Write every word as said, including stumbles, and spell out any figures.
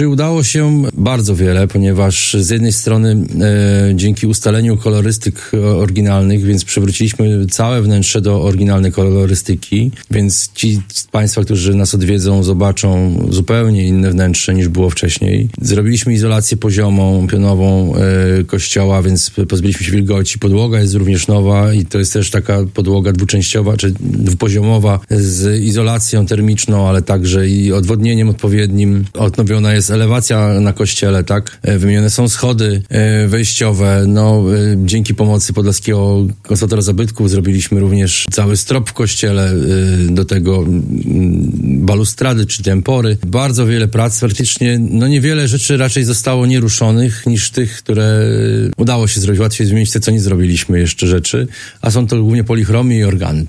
Czy udało się? Bardzo wiele, ponieważ z jednej strony e, dzięki ustaleniu kolorystyk oryginalnych, więc przywróciliśmy całe wnętrze do oryginalnej kolorystyki, więc ci z Państwa, którzy nas odwiedzą, zobaczą zupełnie inne wnętrze niż było wcześniej. Zrobiliśmy izolację poziomą, pionową e, kościoła, więc pozbyliśmy się wilgoci. Podłoga jest również nowa i to jest też taka podłoga dwuczęściowa, czy dwupoziomowa z izolacją termiczną, ale także i odwodnieniem odpowiednim. Odnowiona jest elewacja na kościele, tak? E, wymienione są schody e, wejściowe. No, e, dzięki pomocy Podlaskiego Konserwatora Zabytków zrobiliśmy również cały strop w kościele, e, do tego m, balustrady czy tempory. Bardzo wiele prac, praktycznie, no niewiele rzeczy raczej zostało nieruszonych niż tych, które udało się zrobić. Łatwiej zmienić te, co nie zrobiliśmy jeszcze rzeczy, a są to głównie polichromie i organy.